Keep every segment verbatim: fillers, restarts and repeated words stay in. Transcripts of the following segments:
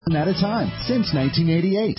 At a time since nineteen eighty-eight.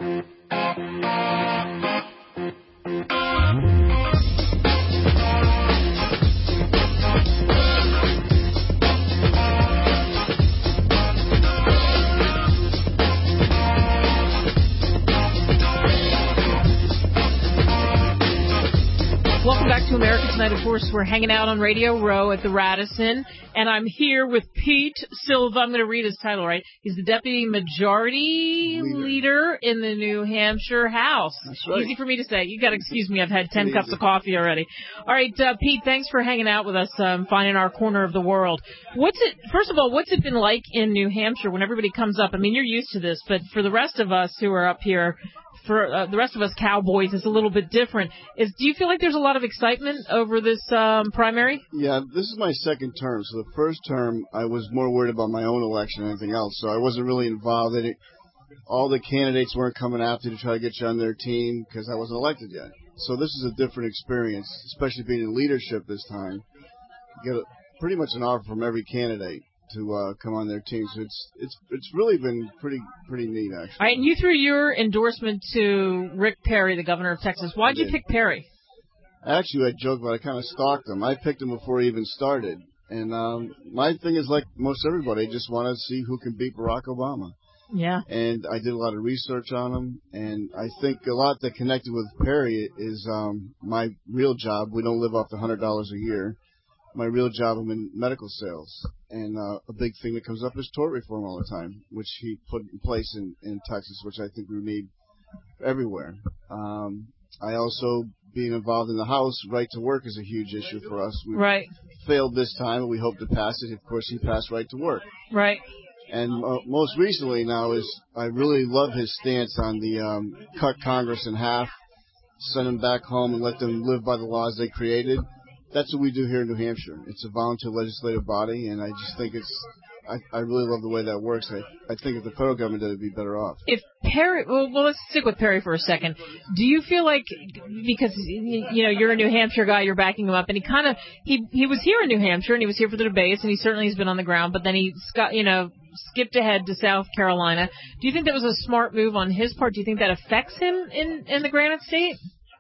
Welcome back to America Tonight. Of course, we're hanging out on Radio Row at the Radisson, and I'm here with Pete Silva. I'm going to read his title right. He's the Deputy Majority Leader, Leader in the New Hampshire House. That's right. Easy for me to say. You got to excuse me. I've had ten cups of coffee already. All right, uh, Pete, thanks for hanging out with us, um, finding our corner of the world. What's it? First of all, what's it been like in New Hampshire when everybody comes up? I mean, you're used to this, but for the rest of us who are up here, for uh, the rest of us cowboys, it's a little bit different. Is do you feel like there's a lot of excitement over this um, primary? Yeah, this is my second term. So the first term, I was more worried about my own election than anything else. So I wasn't really involved in it. All the candidates weren't coming after to try to get you on their team because I wasn't elected yet. So this is a different experience, especially being in leadership this time. You get a, pretty much an offer from every candidate to uh, come on their team. So it's it's it's really been pretty pretty neat, actually. All right, and you threw your endorsement to Rick Perry, the governor of Texas. Why did you pick Perry? Actually, I joke about it. I kind of stalked him. I picked him before he even started. And um, my thing is, like most everybody, I just want to see who can beat Barack Obama. Yeah. And I did a lot of research on him, and I think a lot that connected with Perry is um, my real job. We don't live off the one hundred dollars a year. My real job, I'm in medical sales, and uh, a big thing that comes up is tort reform all the time, which he put in place in, in Texas, which I think we need everywhere. Um, I also, being involved in the House, right to work is a huge issue for us. We right. failed this time, and we hope to pass it. Of course, he passed right to work. Right. And uh, most recently now is I really love his stance on the um, cut Congress in half, send them back home and let them live by the laws they created. That's what we do here in New Hampshire. It's a volunteer legislative body, and I just think it's I, I really love the way that works. I, I think if the federal government did, it'd be better off. If Perry, well, well, let's stick with Perry for a second. Do you feel like, because, you know, you're a New Hampshire guy, you're backing him up, and he kind of, he he was here in New Hampshire, and he was here for the debates, and he certainly has been on the ground, but then he, got, you know, skipped ahead to South Carolina. Do you think that was a smart move on his part? Do you think that affects him in, in the Granite State?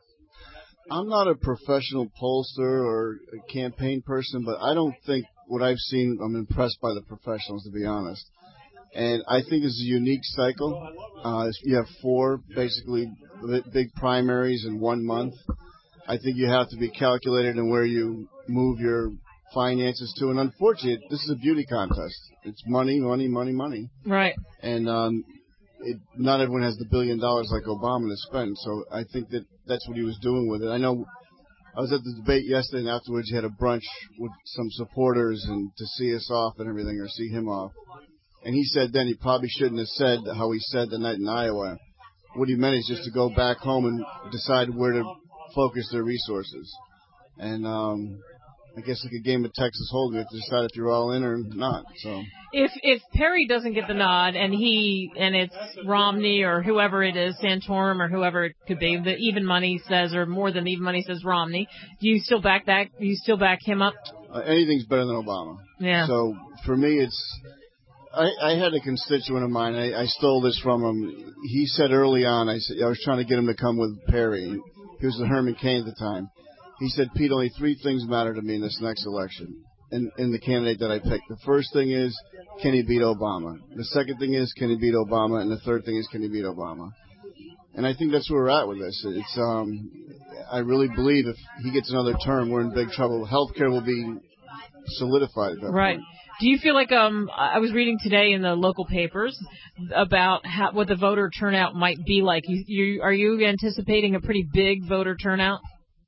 I'm not a professional pollster or a campaign person, but I don't think what I've seen, I'm impressed by the professionals, to be honest. And I think it's a unique cycle. Uh, you have four, basically, big primaries in one month. I think you have to be calculated in where you move your finances to. And unfortunately, this is a beauty contest. It's money, money, money, money. Right. And um, it, not everyone has the billion dollars like Obama to spend. So I think that that's what he was doing with it. I know I was at the debate yesterday, and afterwards he had a brunch with some supporters and to see us off and everything, or see him off. And he said then he probably shouldn't have said how he said the night in Iowa. What he meant is just to go back home and decide where to focus their resources. And um, I guess like a game of Texas Hold'em, you have to decide if you're all in or not. So if if Perry doesn't get the nod and he and it's Romney or whoever it is, Santorum or whoever it could be, the even money says, or more than even money says Romney, do you still back that? Do you still back him up? Uh, anything's better than Obama. Yeah. So for me, it's. I, I had a constituent of mine. I, I stole this from him. He said early on, I said I was trying to get him to come with Perry. He was the Herman Cain at the time. He said, Pete, only three things matter to me in this next election, in, in the candidate that I picked. The first thing is, can he beat Obama? The second thing is, can he beat Obama? And the third thing is, can he beat Obama? And I think that's where we're at with this. It's um, I really believe if he gets another term, we're in big trouble. Healthcare will be solidified at that right. point. Do you feel like um I was reading today in the local papers about how, what the voter turnout might be like? You, you are you anticipating a pretty big voter turnout?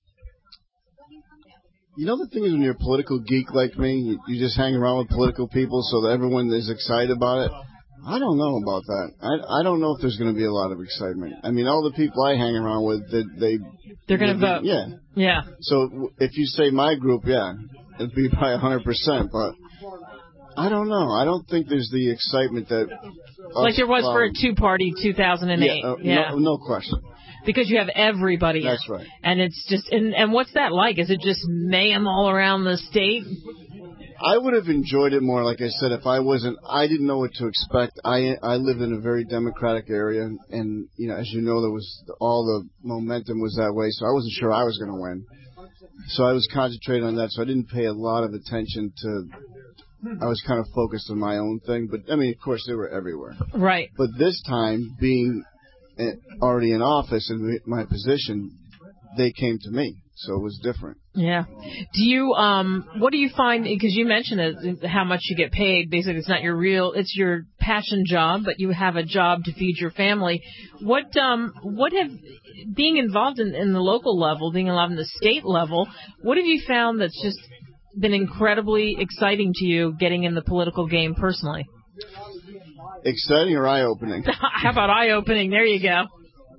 You know, the thing is, when you're a political geek like me, you, you just hang around with political people so that everyone is excited about it. I don't know about that. I I don't know if there's going to be a lot of excitement. I mean, all the people I hang around with, they, they they're going to vote. Yeah. Yeah. So if you say my group, yeah, it'd be probably one hundred percent, but I don't know. I don't think there's the excitement that... Like us, there was um, for a two-party two thousand eight. Yeah, uh, yeah. No, no question. Because you have everybody. That's in. right. And it's just... And, and what's that like? Is it just mayhem all around the state? I would have enjoyed it more, like I said, if I wasn't, I didn't know what to expect. I I lived in a very Democratic area, and, and you know, as you know, there was all the momentum was that way, so I wasn't sure I was going to win. So I was concentrating on that, so I didn't pay a lot of attention to, I was kind of focused on my own thing, but I mean, of course, they were everywhere. Right. But this time, being already in office in my position, they came to me. So it was different. Yeah. Do you, um, what do you find, because you mentioned it, how much you get paid. Basically, it's not your real, it's your passion job, but you have a job to feed your family. What, um, what have, being involved in, in the local level, being involved in the state level, what have you found that's just been incredibly exciting to you getting in the political game personally? Exciting or eye-opening? How about eye-opening? There you go.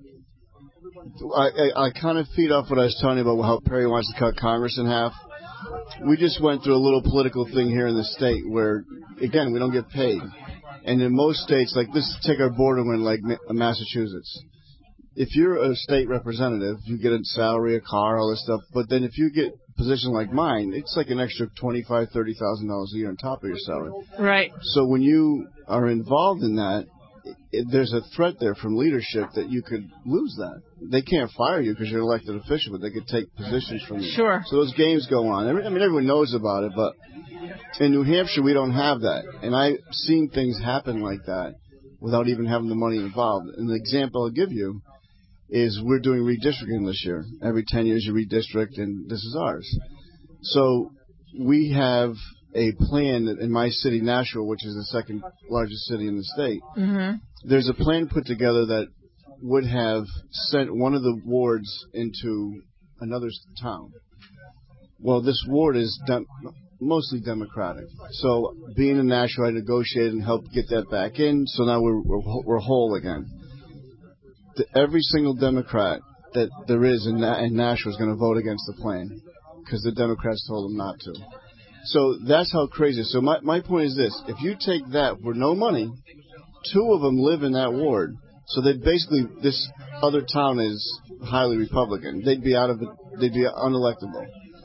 I, I, I kind of feed off what I was telling you about how Perry wants to cut Congress in half. We just went through a little political thing here in the state where, again, we don't get paid. And in most states, like this, take our border win, like Massachusetts. If you're a state representative, you get a salary, a car, all this stuff. But then if you get a position like mine, it's like an extra twenty-five thousand dollars, thirty thousand dollars a year on top of your salary. Right. So when you are involved in that, it, there's a threat there from leadership that you could lose that. They can't fire you because you're an elected official, but they could take positions from you. Sure. So those games go on. I mean, everyone knows about it, but in New Hampshire, we don't have that. And I've seen things happen like that without even having the money involved. And the example I'll give you is we're doing redistricting this year. Every ten years you redistrict, and this is ours. So we have a plan that in my city, Nashua, which is the second largest city in the state, mm-hmm. there's a plan put together that would have sent one of the wards into another town. Well, this ward is de- mostly Democratic. So being in Nashua, I negotiated and helped get that back in, so now we're, we're, we're whole again. The, every single Democrat that there is in, Na- in Nashua is going to vote against the plan because the Democrats told them not to. So that's how crazy. So my, my point is this. If you take that for no money, two of them live in that ward. So they basically, this other town is highly Republican. They'd be out of it. They'd be unelectable.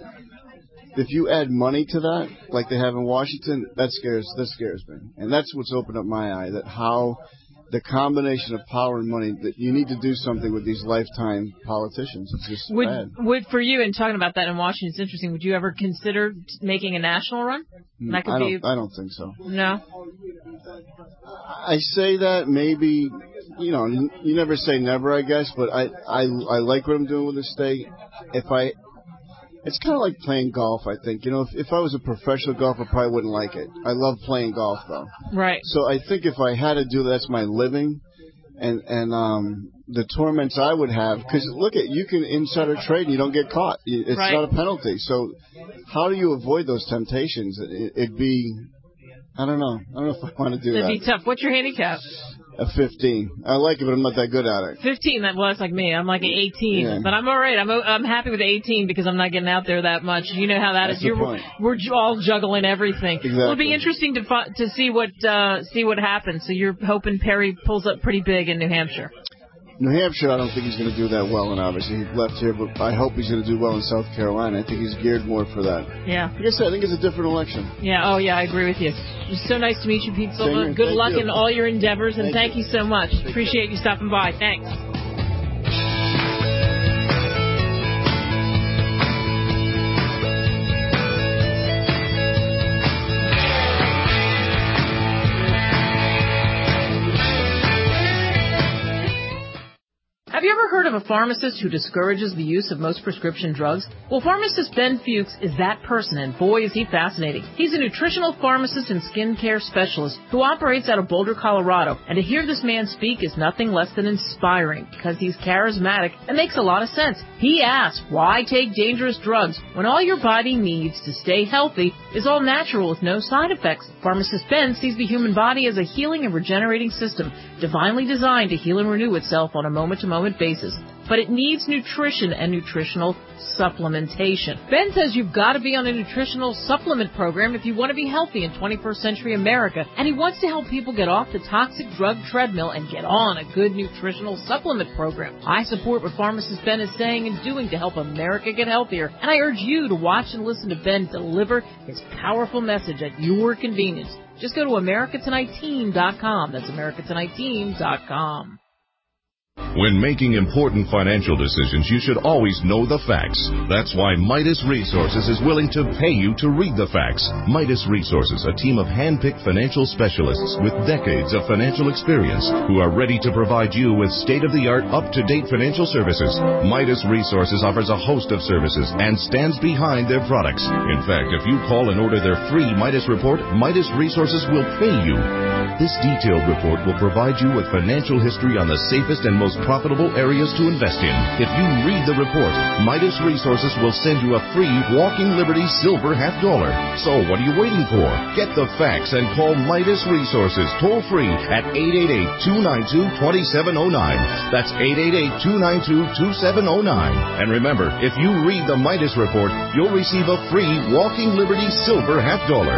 If you add money to that, like they have in Washington, that scares that scares me. And that's what's opened up my eye, that how the combination of power and money, that you need to do something with these lifetime politicians. It's just would, bad. Would, for you, and talking about that in Washington, it's interesting, would you ever consider making a national run? That could I, don't, be... I don't think so. No? I say that maybe, you know, you never say never, I guess, but I, I, I like what I'm doing with the state. If I... It's kind of like playing golf, I think. You know, if, if I was a professional golfer, I probably wouldn't like it. I love playing golf, though. Right. So I think if I had to do that, that's my living, and and um, the torments I would have, because look at, you can insider trade and you don't get caught. It's right. not a penalty. So how do you avoid those temptations? It, it'd be, I don't know. I don't know if I want to do It'd that. It'd be tough. What's your handicap? A fifteen. I like it, but I'm not that good at it. fifteen, that was like me. I'm like an eighteen. Yeah. But I'm all right. I'm I'm happy with eighteen because I'm not getting out there that much. You know how that That's is. You're, the point. We're all juggling everything. Exactly. Well, it'll be interesting to fi- to see what uh, see what happens. So you're hoping Perry pulls up pretty big in New Hampshire. New Hampshire, I don't think he's going to do that well, and obviously he left here, but I hope he's going to do well in South Carolina. I think he's geared more for that. Yeah. Like I said, I think it's a different election. Yeah, oh yeah, I agree with you. It's so nice to meet you, Pete Silva. Same here. Good Thank luck you. in all your endeavors, and thank, thank you. you so much. Take Appreciate care. you stopping by. Thanks. Have you ever heard of a pharmacist who discourages the use of most prescription drugs? Well, pharmacist Ben Fuchs is that person, and boy, is he fascinating. He's a nutritional pharmacist and skincare specialist who operates out of Boulder, Colorado. And to hear this man speak is nothing less than inspiring, because he's charismatic and makes a lot of sense. He asks, why take dangerous drugs when all your body needs to stay healthy is all natural with no side effects? Pharmacist Ben sees the human body as a healing and regenerating system, divinely designed to heal and renew itself on a moment-to-moment basis. but it needs nutrition and nutritional supplementation. Ben says you've got to be on a nutritional supplement program if you want to be healthy in twenty-first century America, and he wants to help people get off the toxic drug treadmill and get on a good nutritional supplement program. I support what pharmacist Ben is saying and doing to help America get healthier, and I urge you to watch and listen to Ben deliver his powerful message at your convenience. Just go to America Tonight Team dot com. That's America Tonight Team dot com. When making important financial decisions, you should always know the facts. That's why Midas Resources is willing to pay you to read the facts. Midas Resources, a team of hand-picked financial specialists with decades of financial experience who are ready to provide you with state-of-the-art, up-to-date financial services. Midas Resources offers a host of services and stands behind their products. In fact, if you call and order their free Midas report, Midas Resources will pay you. This detailed report will provide you with financial history on the safest and most profitable areas to invest in. If you read the report, Midas Resources will send you a free Walking Liberty Silver half dollar. So what are you waiting for? Get the facts and call Midas Resources toll free at eight eight eight, two nine two, two seven zero nine. That's eight eight eight, two nine two, two seven zero nine. And remember, if you read the Midas report, you'll receive a free Walking Liberty Silver half dollar.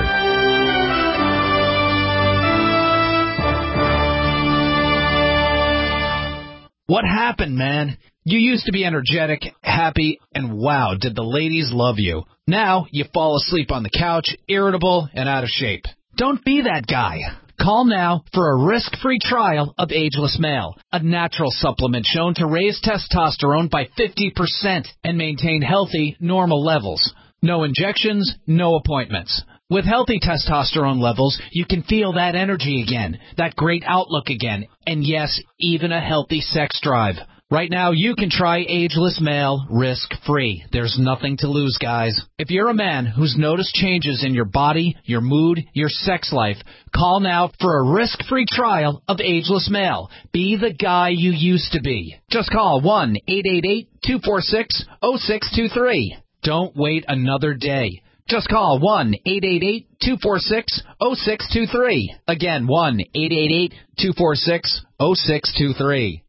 What happened, man? You used to be energetic, happy, and wow, did the ladies love you. Now you fall asleep on the couch, irritable, and out of shape. Don't be that guy. Call now for a risk-free trial of Ageless Male, a natural supplement shown to raise testosterone by fifty percent and maintain healthy, normal levels. No injections, no appointments. With healthy testosterone levels, you can feel that energy again, that great outlook again, and yes, even a healthy sex drive. Right now, you can try Ageless Male risk-free. There's nothing to lose, guys. If you're a man who's noticed changes in your body, your mood, your sex life, call now for a risk-free trial of Ageless Male. Be the guy you used to be. Just call one eight eight eight, two four six, zero six two three. Don't wait another day. Just call one eight eight eight, two four six, zero six two three. Again, one eight eight eight, two four six, zero six two three.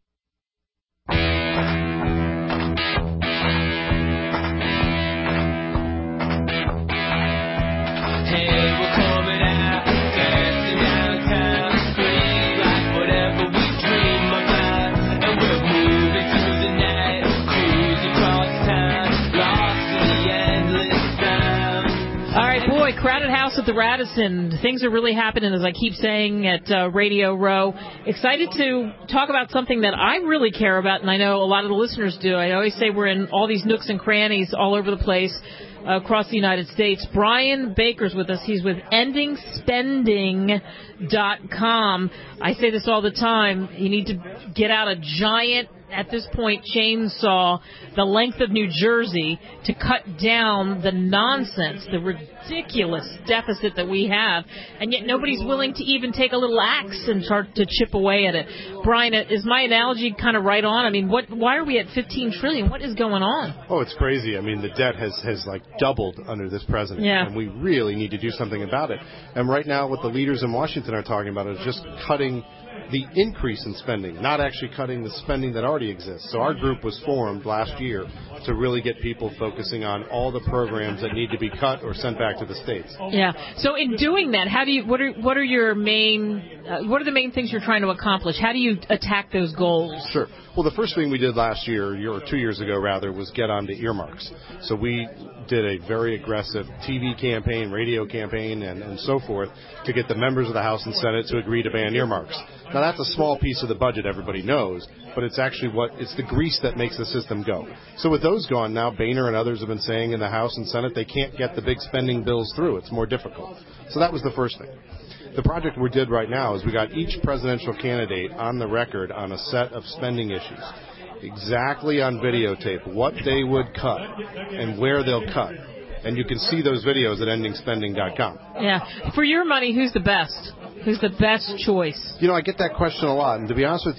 Crowded house at the Radisson. Things are really happening, as I keep saying, at uh, Radio Row. Excited to talk about something that I really care about, and I know a lot of the listeners do. I always say we're in all these nooks and crannies all over the place uh, across the United States. Brian Baker's with us. He's with ending spending dot com. I say this all the time. You need to get out a giant, at this point, chainsaw the length of New Jersey to cut down the nonsense, the ridiculous deficit that we have, and yet nobody's willing to even take a little axe and start to chip away at it. Brian, is my analogy kind of right on? I mean, what? Why are we at fifteen trillion dollars? What is going on? Oh, it's crazy. I mean, the debt has, has like doubled under this president, yeah. and we really need to do something about it. And right now, what the leaders in Washington are talking about is just cutting the increase in spending, not actually cutting the spending that already exists. So our group was formed last year to really get people focusing on all the programs that need to be cut or sent back to the states. Yeah. So in doing that, how do you? What are what are your main? Uh, what are the main things you're trying to accomplish? How do you attack those goals? Sure. Well, the first thing we did last year, or two years ago rather, was get onto earmarks. So we did a very aggressive T V campaign, radio campaign, and, and so forth to get the members of the House and Senate to agree to ban earmarks. Now, that's a small piece of the budget, everybody knows, but it's actually what it's the grease that makes the system go. So with those gone, now Boehner and others have been saying in the House and Senate they can't get the big spending bills through. It's more difficult. So that was the first thing. The project we did right now is we got each presidential candidate on the record on a set of spending issues, exactly on videotape, what they would cut and where they'll cut. And you can see those videos at ending spending dot com. Yeah. For your money, who's the best? Who's the best choice? You know, I get that question a lot. And to be honest with you,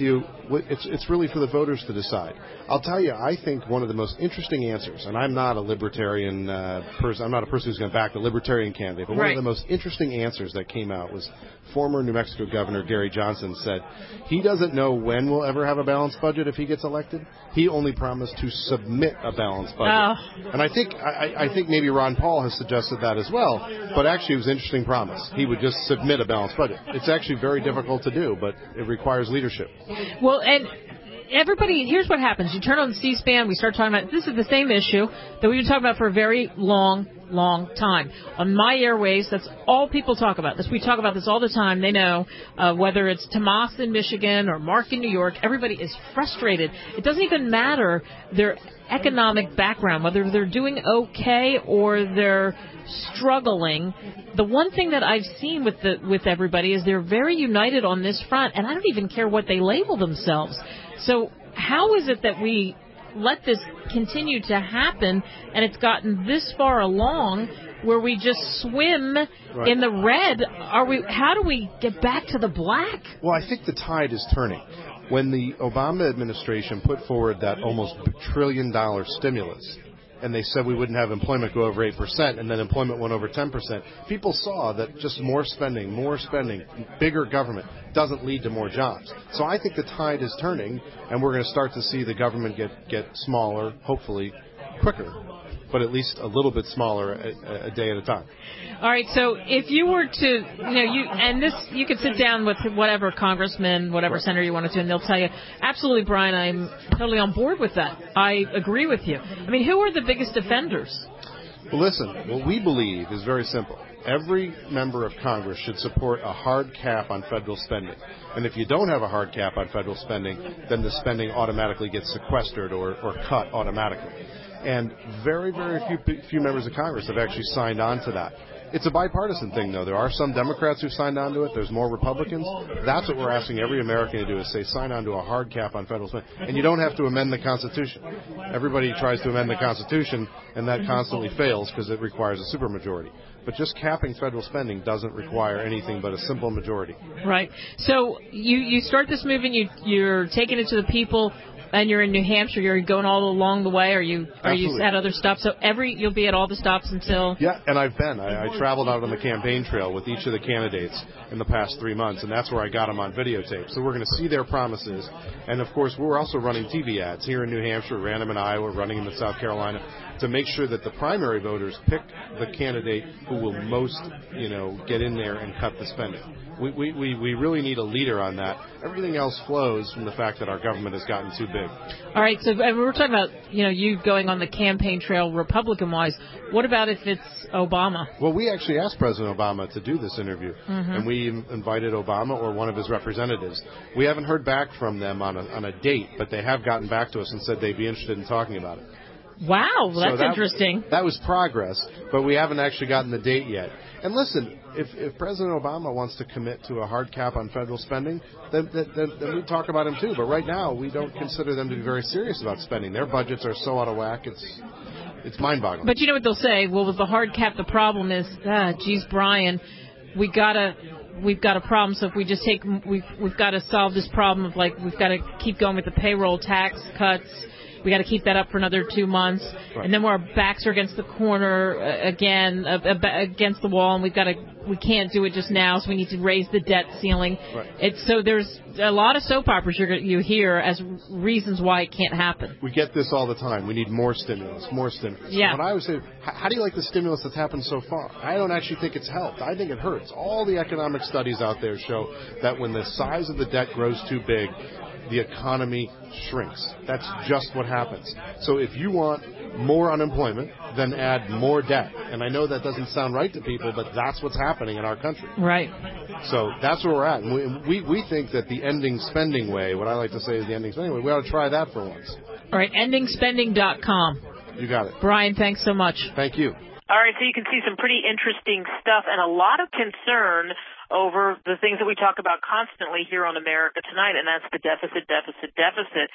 It's, it's really for the voters to decide. I'll tell you, I think one of the most interesting answers, and I'm not a libertarian uh, person, I'm not a person who's going to back the libertarian candidate, but one right. of the most interesting answers that came out was former New Mexico Governor Gary Johnson said he doesn't know when we'll ever have a balanced budget if he gets elected. He only promised to submit a balanced budget. Oh. And I think I, I think maybe Ron Paul has suggested that as well, but actually it was an interesting promise. He would just submit a balanced budget. It's actually very difficult to do, but it requires leadership. Well, and everybody, here's what happens. You turn on C-SPAN, we start talking about, this is the same issue that we've been talking about for a very long, long time. On my airways, that's all people talk about. This We talk about this all the time. They know, uh, whether it's Tomas in Michigan or Mark in New York, everybody is frustrated. It doesn't even matter their economic background, whether they're doing okay or they're struggling. The one thing that I've seen with the with everybody is they're very united on this front, and I don't even care what they label themselves. So how is it that we let this continue to happen, and it's gotten this far along where we just swim right. in the red? Are we? How do we get back to the black? Well, I think the tide is turning. When the Obama administration put forward that almost trillion dollar stimulus, and they said we wouldn't have employment go over eight percent, and then employment went over ten percent, people saw that just more spending, more spending, bigger government doesn't lead to more jobs. So I think the tide is turning, and we're going to start to see the government get, get smaller, hopefully quicker, but at least a little bit smaller a, a day at a time. All right, so if you were to, you know, you and this, you could sit down with whatever congressman, whatever right. senator you wanted to, and they'll tell you, absolutely, Brian, I'm totally on board with that. I agree with you. I mean, who are the biggest offenders? Well, listen, what we believe is very simple. Every member of Congress should support a hard cap on federal spending. And if you don't have a hard cap on federal spending, then the spending automatically gets sequestered or, or cut automatically. And very, very few, few members of Congress have actually signed on to that. It's a bipartisan thing, though. There are some Democrats who signed on to it. There's more Republicans. That's what we're asking every American to do, is say sign on to a hard cap on federal spending. And you don't have to amend the Constitution. Everybody tries to amend the Constitution, and that constantly fails because it requires a supermajority. But just capping federal spending doesn't require anything but a simple majority. Right. So you, you start this movement, you, you're taking it to the people, and you're in New Hampshire. You're going all along the way. Are you? Are Absolutely. you at other stops? So every you'll be at all the stops until. Yeah, and I've been. I, I traveled out on the campaign trail with each of the candidates in the past three months, and that's where I got them on videotape. So we're going to see their promises, and of course we're also running T V ads here in New Hampshire, ran them in Iowa, running them in South Carolina, to make sure that the primary voters pick the candidate who will most, you know, get in there and cut the spending. We, we, we, we really need a leader on that. Everything else flows from the fact that our government has gotten too big. All right, so and we were talking about, you know, you going on the campaign trail Republican-wise. What about if it's Obama? Well, we actually asked President Obama to do this interview, mm-hmm. and we invited Obama or one of his representatives. We haven't heard back from them on a, on a date, but they have gotten back to us and said they'd be interested in talking about it. Wow, well, that's so that, interesting. That was progress, but we haven't actually gotten the date yet. And listen, if, if President Obama wants to commit to a hard cap on federal spending, then, then, then we talk about him too. But right now, we don't consider them to be very serious about spending. Their budgets are so out of whack, it's it's mind-boggling. But you know what they'll say? Well, with the hard cap, the problem is, ah, geez, Brian, we gotta. We've got a problem, so if we just take, we've, we've got to solve this problem of, like, we've got to keep going with the payroll tax cuts. We got to keep that up for another two months, right. And then our backs are against the corner uh, again, uh, against the wall, and we've got to, we can't do it just now, so we need to raise the debt ceiling. Right. It's so there's a lot of soap operas you're, you hear as reasons why it can't happen. We get this all the time. We need more stimulus, more stimulus. Yeah. What I would say, how do you like the stimulus that's happened so far? I don't actually think it's helped. I think it hurts. All the economic studies out there show that when the size of the debt grows too big, the economy shrinks. That's just what happens. So if you want more unemployment, then add more debt. And I know that doesn't sound right to people, but that's what's happening in our country. Right. So that's where we're at. And we, we, we think that the ending spending way, what I like to say is the ending spending way, we ought to try that for once. All right, ending spending dot com. You got it. Brian, thanks so much. Thank you. All right, so you can see some pretty interesting stuff and a lot of concern over the things that we talk about constantly here on America Tonight, and that's the deficit, deficit, deficit.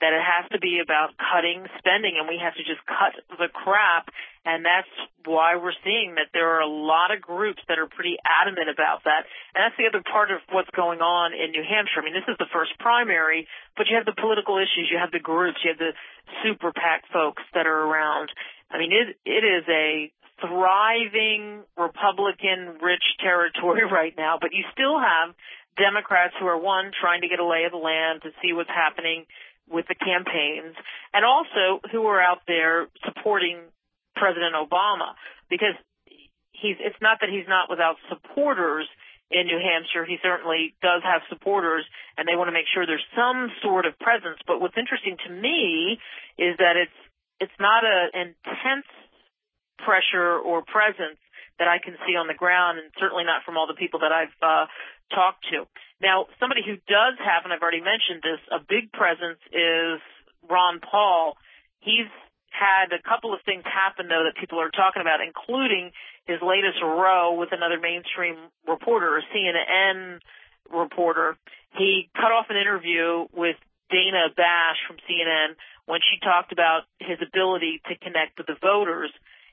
that it has to be about cutting spending, and we have to just cut the crap. And that's why we're seeing that there are a lot of groups that are pretty adamant about that. And that's the other part of what's going on in New Hampshire. I mean, this is the first primary, but you have the political issues, you have the groups, you have the super PAC folks that are around. I mean, it it is a thriving Republican-rich territory right now, but you still have Democrats who are, one, trying to get a lay of the land to see what's happening with the campaigns, and also who are out there supporting President Obama, because he's, it's not that he's not without supporters in New Hampshire. He certainly does have supporters, and they want to make sure there's some sort of presence. But what's interesting to me is that it's it's not an intense pressure or presence that I can see on the ground, and certainly not from all the people that I've uh, talked to. Now, somebody who does have, and I've already mentioned this, a big presence is Ron Paul. He's had a couple of things happen, though, that people are talking about, including his latest row with another mainstream reporter, a C N N reporter. He cut off an interview with Dana Bash from C N N when she talked about his ability to connect with the voters.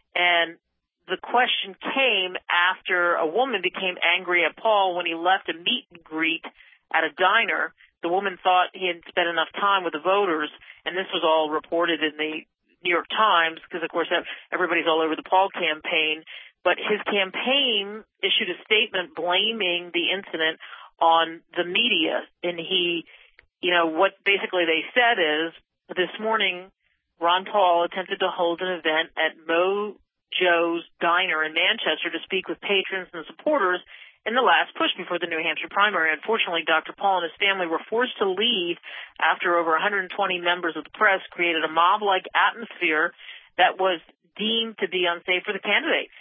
And the question came after a woman became angry at Paul when he left a meet and greet at a diner. The woman thought he hadn't spent enough time with the voters, and this was all reported in the New York Times, because, of course, everybody's all over the Paul campaign. But his campaign issued a statement blaming the incident on the media. And he, you know, what basically they said is, this morning, Ron Paul attempted to hold an event at Mo Joe's Diner in Manchester to speak with patrons and supporters in the last push before the New Hampshire primary. Unfortunately, Doctor Paul and his family were forced to leave after over one hundred twenty members of the press created a mob-like atmosphere that was deemed to be unsafe for the candidate.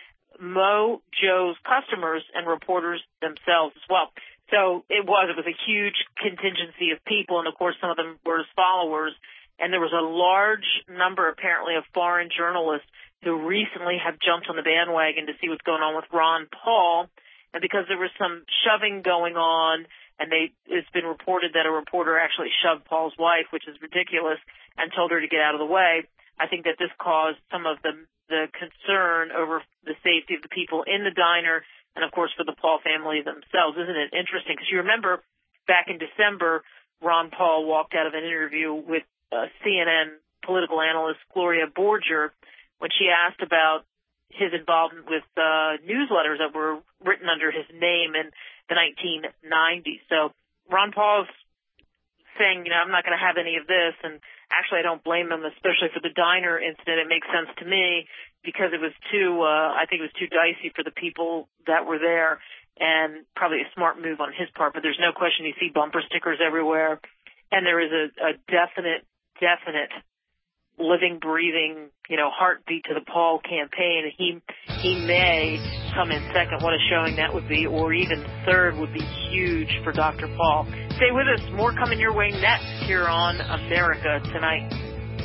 Mo Joe's customers and reporters themselves as well. So it was, it was a huge contingency of people, and of course some of them were his followers. And there was a large number, apparently, of foreign journalists who recently have jumped on the bandwagon to see what's going on with Ron Paul. And because there was some shoving going on, and they, it's been reported that a reporter actually shoved Paul's wife, which is ridiculous, and told her to get out of the way, I think that this caused some of the, the concern over the safety of the people in the diner and, of course, for the Paul family themselves. Isn't it interesting? Because you remember back in December, Ron Paul walked out of an interview with uh, C N N political analyst Gloria Borger when she asked about his involvement with uh, newsletters that were written under his name in the nineteen nineties. So Ron Paul's saying, you know, I'm not going to have any of this, and actually I don't blame him, especially for the diner incident. It makes sense to me because it was too, uh, I think it was too dicey for the people that were there, and probably a smart move on his part. But there's no question you see bumper stickers everywhere, and there is a, a definite, definite living, breathing, you know, heartbeat to the Paul campaign. He he may come in second. What a showing that would be, or even third would be huge for Doctor Paul. Stay with us. More coming your way next here on America Tonight.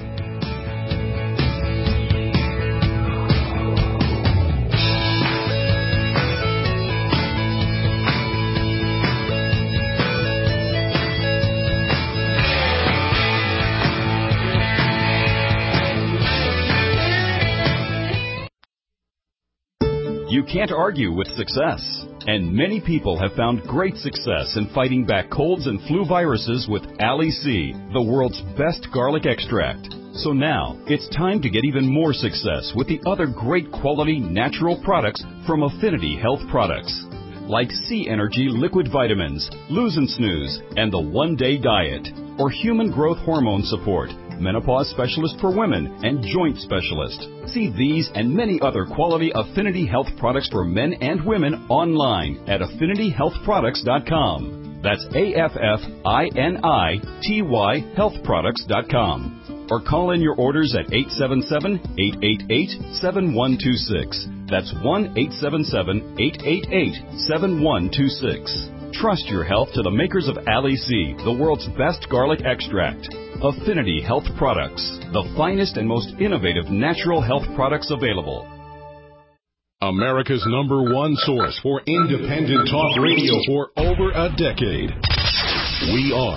You can't argue with success, and many people have found great success in fighting back colds and flu viruses with Ali C, the world's best garlic extract. So now, it's time to get even more success with the other great quality natural products from Affinity Health Products, like C Energy Liquid Vitamins, Lose and Snooze, and the One Day Diet, or Human Growth Hormone Support, Menopause Specialist for Women, and Joint Specialist. See these and many other quality Affinity Health products for men and women online at affinity health products dot com. That's A F F I N I T Y health products dot com. Or call in your orders at eight seven seven, eight eight eight, seven one two six. That's one eight seven seven, eight eight eight, seven one two six. Trust your health to the makers of Ali C, the world's best garlic extract. Affinity Health Products, the finest and most innovative natural health products available. America's number one source for independent talk radio for over a decade. We are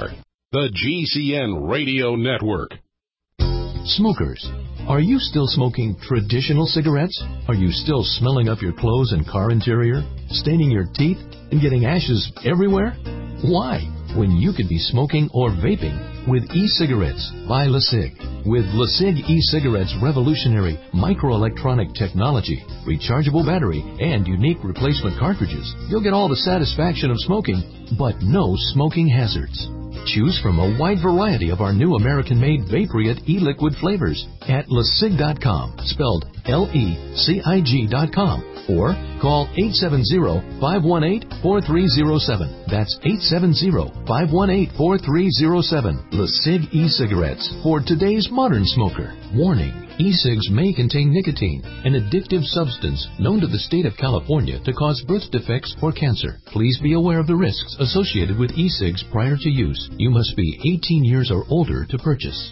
The G C N Radio Network. Smokers, are you still smoking traditional cigarettes? Are you still smelling up your clothes and car interior, staining your teeth, and getting ashes everywhere? Why, when you could be smoking or vaping with e-cigarettes by LeSig? With LeSig e-cigarettes' revolutionary microelectronic technology, rechargeable battery, and unique replacement cartridges, you'll get all the satisfaction of smoking, but no smoking hazards. Choose from a wide variety of our new American-made Vaporite e-liquid flavors at lesig dot com, spelled L E C I G dot com, or call eight seven zero, five one eight, four three zero seven. That's eight seven zero, five one eight, four three zero seven. LeSig e-cigarettes for today's modern smoker. Warning. E-cigs may contain nicotine, an addictive substance known to the state of California to cause birth defects or cancer. Please be aware of the risks associated with e-cigs prior to use. You must be eighteen years or older to purchase.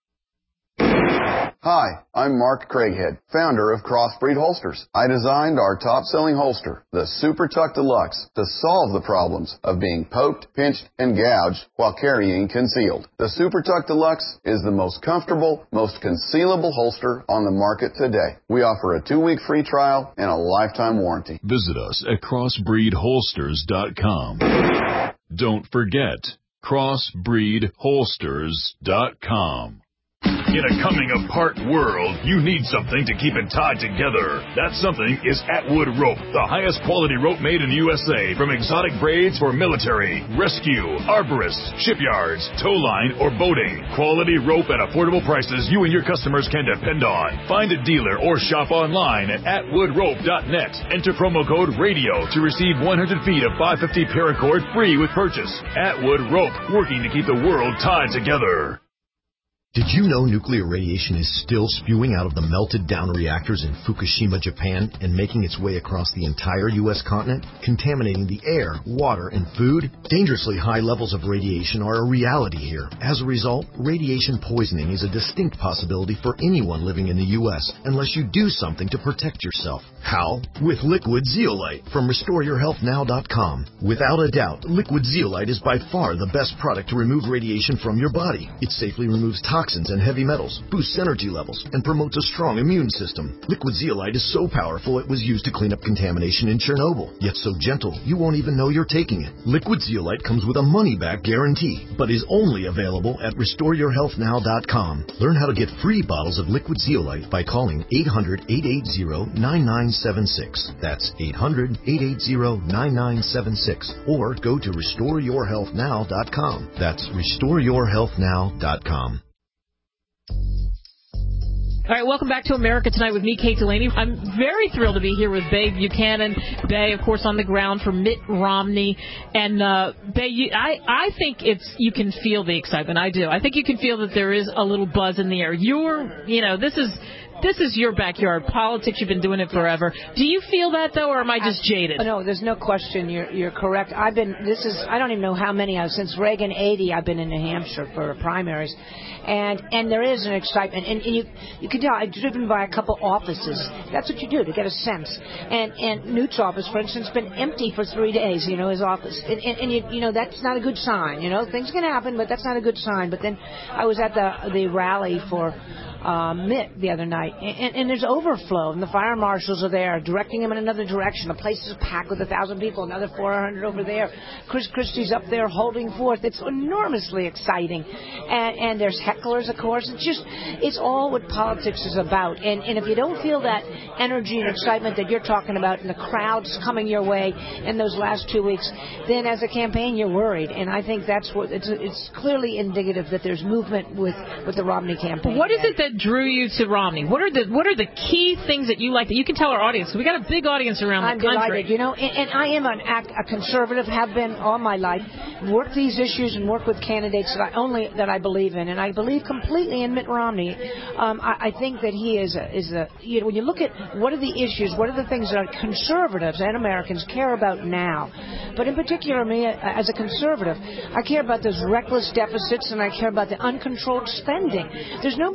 Hi, I'm Mark Craighead, founder of Crossbreed Holsters. I designed our top-selling holster, the Super Tuck Deluxe, to solve the problems of being poked, pinched, and gouged while carrying concealed. The Super Tuck Deluxe is the most comfortable, most concealable holster on the market today. We offer a two-week free trial and a lifetime warranty. Visit us at crossbreed holsters dot com. Don't forget, crossbreed holsters dot com. In a coming-apart world, you need something to keep it tied together. That something is Atwood Rope, the highest quality rope made in the U S A, from exotic braids for military, rescue, arborists, shipyards, tow line, or boating. Quality rope at affordable prices you and your customers can depend on. Find a dealer or shop online at atwood rope dot net. Enter promo code RADIO to receive one hundred feet of five fifty paracord free with purchase. Atwood Rope, working to keep the world tied together. Did you know nuclear radiation is still spewing out of the melted-down reactors in Fukushima, Japan, and making its way across the entire U S continent, contaminating the air, water, and food? Dangerously high levels of radiation are a reality here. As a result, radiation poisoning is a distinct possibility for anyone living in the U S unless you do something to protect yourself. How? With Liquid Zeolite from restore your health now dot com. Without a doubt, Liquid Zeolite is by far the best product to remove radiation from your body. It safely removes toxins toxins and heavy metals, boosts energy levels, and promotes a strong immune system. Liquid Zeolite is so powerful it was used to clean up contamination in Chernobyl, yet so gentle you won't even know you're taking it. Liquid Zeolite comes with a money-back guarantee, but is only available at restore your health now dot com. Learn how to get free bottles of Liquid Zeolite by calling eight hundred, eight eight zero, nine nine seven six. That's eight hundred, eight eight zero, nine nine seven six. Or go to restore your health now dot com. That's restore your health now dot com. All right, welcome back to America Tonight with me, Kate Delaney. I'm very thrilled to be here with Bay Buchanan. Bay, of course, on the ground for Mitt Romney. And, uh, Bay, you, I, I think it's, you can feel the excitement. I do. I think you can feel that there is a little buzz in the air. You're, you know, this is... This is your backyard. Politics, you've been doing it forever. Do you feel that, though, or am I just jaded? No, there's no question. You're you're correct. I've been, this is, I don't even know how many, I've, since Reagan eighty, I've been in New Hampshire for primaries. And and there is an excitement. And, and you you can tell, I've driven by a couple offices. That's what you do, to get a sense. And and Newt's office, for instance, been empty for three days, you know, his office. And, and, and you, you know, that's not a good sign. You know, things can happen, but that's not a good sign. But then I was at the the rally for Uh, Mitt the other night, and, and there's overflow, and the fire marshals are there directing him in another direction. The place is packed with a thousand people, another four hundred over there. Chris Christie's up there holding forth. It's enormously exciting, and, and there's hecklers, of course. It's just, it's all what politics is about. And, and if you don't feel that energy and excitement that you're talking about, and the crowds coming your way in those last two weeks, then as a campaign you're worried. And I think that's what it's, it's clearly indicative that there's movement with with the Romney campaign. What is it that drew you to Romney? What are the what are the key things that you like that you can tell our audience? We got a big audience around I'm the country. I'm delighted, you know, and, and I am an act, a conservative, have been all my life. Work these issues and work with candidates that I only that I believe in, and I believe completely in Mitt Romney. Um, I, I think that he is a, is a you know, when you look at what are the issues, what are the things that conservatives and Americans care about now, but in particular me as a conservative, I care about those reckless deficits and I care about the uncontrolled spending. There's nobody better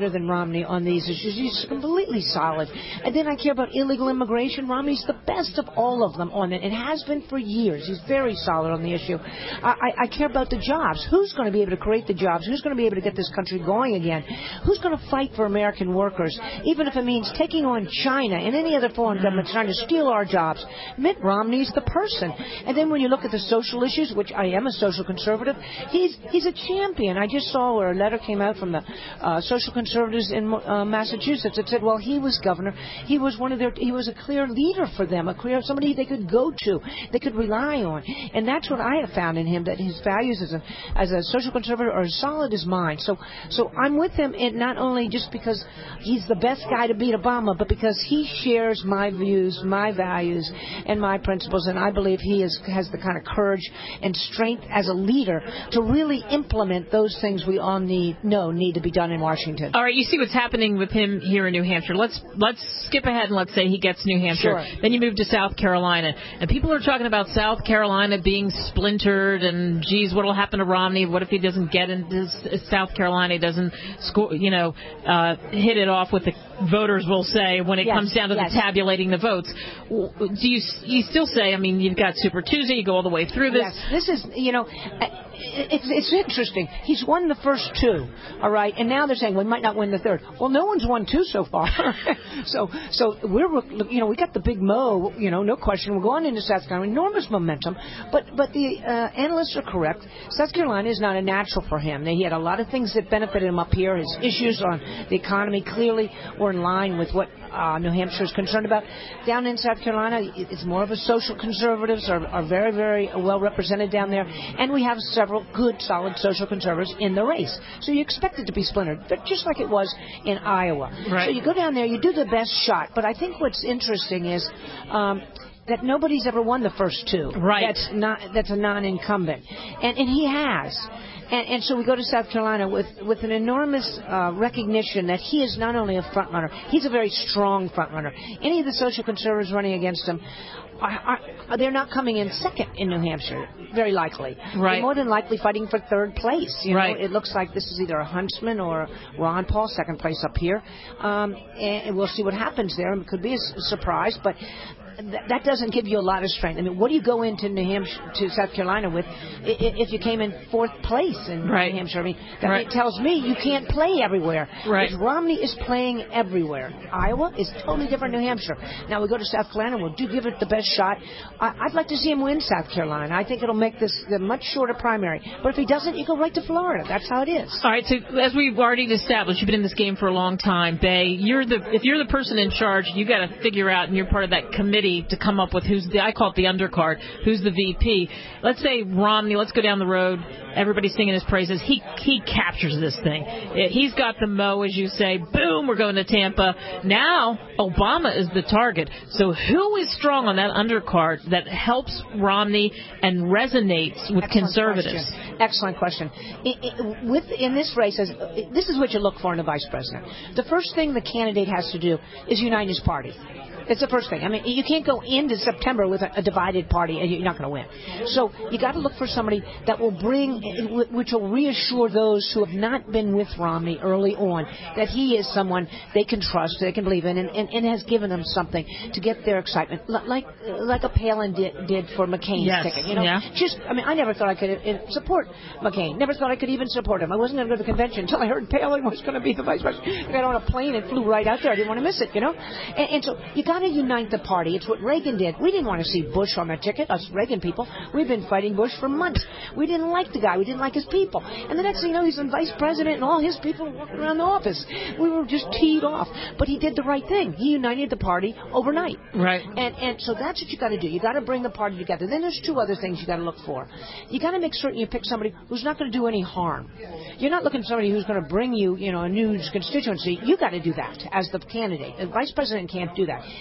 better than Romney on these issues. He's completely solid. And then I care about illegal immigration. Romney's the best of all of them on it. It has been for years. He's very solid on the issue. I, I, I care about the jobs. Who's going to be able to create the jobs? Who's going to be able to get this country going again? Who's going to fight for American workers, even if it means taking on China and any other foreign government trying to steal our jobs? Mitt Romney's the person. And then when you look at the social issues, which I am a social conservative, he's he's a champion. I just saw where a letter came out from the uh, social conservatives in uh, Massachusetts that said, well, he was governor. He was one of their. He was a clear leader for them, a clear somebody they could go to, they could rely on. And that's what I have found in him, that his values as a as a social conservative are as solid as mine. So so I'm with him, and not only just because he's the best guy to beat Obama, but because he shares my views, my values, and my principles. And I believe he is, has the kind of courage and strength as a leader to really implement those things we all need know need to be done in Washington. All right, you see what's happening with him here in New Hampshire. Let's let's skip ahead and let's say he gets New Hampshire. Sure. Then you move to South Carolina, and people are talking about South Carolina being splintered, and geez, what will happen to Romney? What if he doesn't get into South Carolina? He doesn't score, you know, uh, hit it off with the voters, will say, when it yes, comes down to yes. the tabulating the votes. Do you you still say? I mean, you've got Super Tuesday. You go all the way through this. Yes, this is, you know, it's, it's interesting. He's won the first two, all right, and now they're saying we might not win the third. Well, no one's won two so far. so, so we're, you know, we got the big mo, you know, no question. We're going into South Carolina, enormous momentum. But, but the uh, analysts are correct. South Carolina is not a natural for him. He had a lot of things that benefited him up here. His issues on the economy clearly were in line with what uh, New Hampshire is concerned about. Down in South Carolina, it's more of a social conservatives are, are very, very well represented down there, and we have several good, solid social conservatives in the race. So you expect it to be splintered, but just like it was in Iowa. Right. So you go down there, you do the best shot. But I think what's interesting is um, that nobody's ever won the first two. Right. That's not that's a non-incumbent, and and he has. And, and so we go to South Carolina with, with an enormous uh, recognition that he is not only a front runner, he's a very strong front runner. Any of the social conservatives running against him, are, are, they're not coming in second in New Hampshire, very likely. Right. They're more than likely fighting for third place. You right. know, it looks like this is either a Huntsman or Ron Paul, second place up here. Um, and we'll see what happens there. It could be a surprise, but that doesn't give you a lot of strength. I mean, what do you go into New Hampshire, to South Carolina with if you came in fourth place in right. New Hampshire? I mean, that right. tells me you can't play everywhere. Right. Because Romney is playing everywhere. Iowa is totally different than New Hampshire. Now we go to South Carolina, we'll do give it the best shot. I'd like to see him win South Carolina. I think it'll make this a much shorter primary. But if he doesn't, you go right to Florida. That's how it is. All right. So as we've already established, you've been in this game for a long time, Bay. You're the if you're the person in charge, you got to figure out, and you're part of that committee to come up with who's the, I call it the undercard, who's the V P. Let's say Romney, let's go down the road, everybody's singing his praises. He he captures this thing. He's got the mo, as you say. Boom, we're going to Tampa. Now, Obama is the target. So who is strong on that undercard that helps Romney and resonates with Excellent conservatives? Question. Excellent question. It, it, with, in this race, as, this is what you look for in a vice president. The first thing the candidate has to do is unite his party. It's the first thing. I mean, you can't go into September with a, a divided party, and you're not going to win. So you got to look for somebody that will bring, which will reassure those who have not been with Romney early on that he is someone they can trust, they can believe in, and, and, and has given them something to get their excitement, like like a Palin did, did for McCain's yes. ticket. You know, yeah. just I mean, I never thought I could uh, support McCain. Never thought I could even support him. I wasn't going to go to the convention until I heard Palin was going to be the vice president. I got on a plane and flew right out there. I didn't want to miss it. You know, and, and so you got to unite the party. It's what Reagan did. We didn't want to see Bush on the ticket, us Reagan people. We've been fighting Bush for months. We didn't like the guy. We didn't like his people. And the next thing you know, he's in vice president and all his people walking around the office. We were just teed off. But he did the right thing. He united the party overnight. Right. And and so that's what you got to do. You got to bring the party together. Then there's two other things you got to look for. You got to make certain you pick somebody who's not going to do any harm. You're not looking for somebody who's going to bring you, you know, a new constituency. You got to do that as the candidate. The vice president can't do that.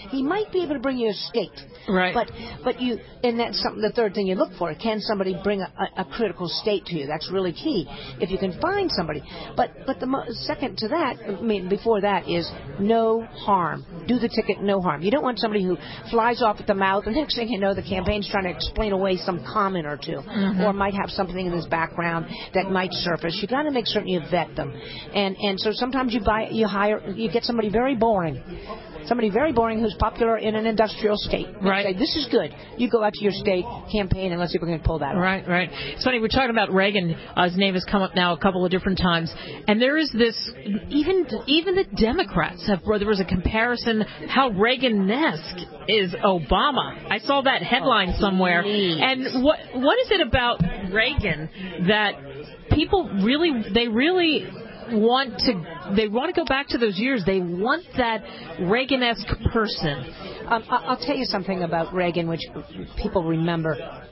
He might be able to bring you a skate. Right. But but you and that's something. The third thing you look for: can somebody bring a, a, a critical state to you? That's really key. If you can find somebody. But but the mo- second to that, I mean, before that is no harm. Do the ticket, no harm. You don't want somebody who flies off at the mouth, and next thing you know, the campaign's trying to explain away some comment or two, mm-hmm. or might have something in his background that might surface. You got to make certain you vet them, and and so sometimes you buy, you hire, you get somebody very boring. Somebody very boring who's popular in an industrial state. Right. Say, this is good. You go out to your state, campaign, and let's see if we can pull that off. Right, right. It's funny, we're talking about Reagan. Uh, his name has come up now a couple of different times. And there is this, even even the Democrats have, there was a comparison how Reagan-esque is Obama. I saw that headline oh, somewhere. Please. And what what is it about Reagan that people really, they really... want to they want to go back to those years. They want that Reagan-esque person. Um, I'll tell you something about Reagan, which people remember.